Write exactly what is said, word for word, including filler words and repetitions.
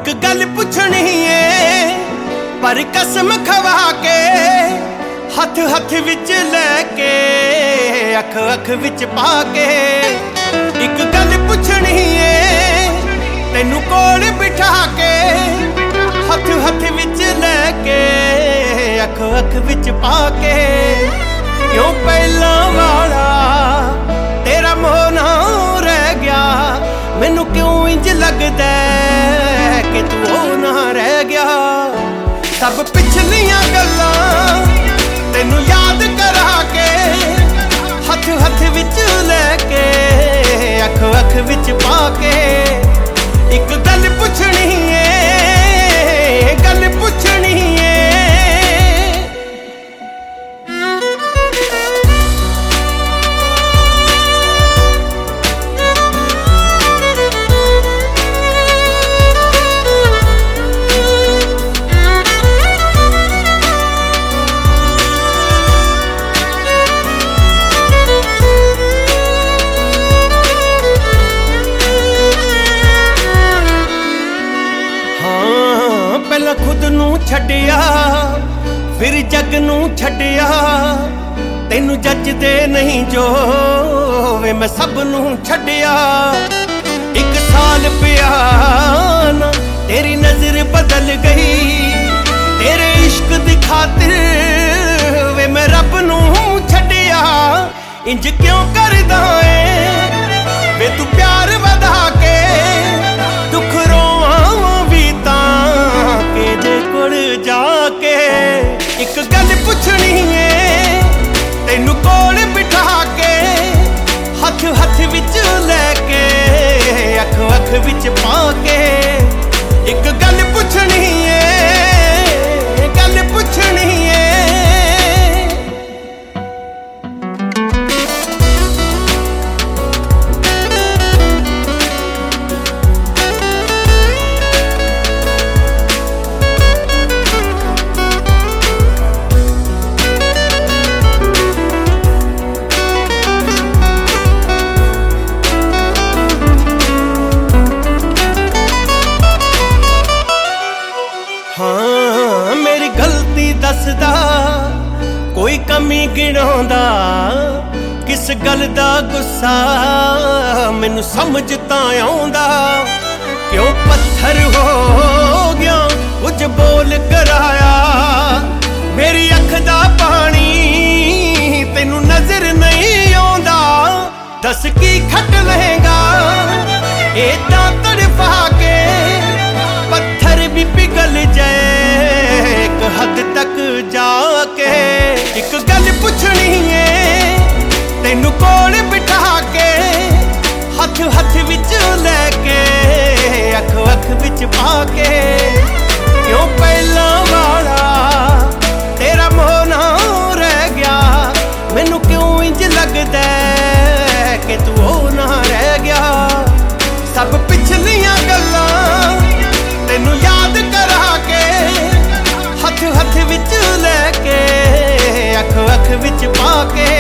एक गल पुछनी है पर कसम खवा के हथ हथ विच लेके अख अख विच पा के। एक गल पुछनी है तेनू कोल बिठा के हथ हथ विच लेके अख अख विच पा के। क्यों पहला वाला तेरा मोह ना रह गया, मैनू क्यों इंज लगदा कि तू ओ ना रह गया। सब पिछलियां गल्लां तेनू याद करा के हथ हथ विच लेके अख अख विच पा के। एक गल पुछनी है गल पुछनी है। पहला खुद नू छड्डिया फिर जग नू छड्डिया, तेनू जचदे नहीं जो वे मैं सब नू छड्डिया। एक साल पिया ना तेरी नजर बदल गई, तेरे इश्क दी खातिर वे मैं रब नू छड्डिया। इंज क्यों करदा है वे तू प्यार वधा के, दुख रोवां भी तां के दे कोल जाके। एक गल पुछनी है तेनू कोल बिठा के हथ हथ विच लेके अख अख विच पा के। एक गल पुछनी है गल पुछनी है। हाँ मेरी गलती दसदा कोई कमी गिणांदा, किस गल दा गुस्सा मैनू समझ तां आउंदा। क्यों पत्थर हो गया कुछ बोल कराया, मेरी अख दा पानी तेनू नजर नहीं आउंदा। दस की खट लहेगा एदां तड़फा के, पत्थर भी पिघल जाए एक हद तक जाके। एक गल पुछनी है तेनू कोल बिठा के हथ हथ विच लेके अख अख विच पा के। क्यों पहला वाला तेरा मोह ना रह गया, मैनू क्यों इंज लगदा कि तू ओ ना रह गया। सब पिछलियां गल्लां तेनू याद करा के हथ हथ विच लेके अख अख विच पा के।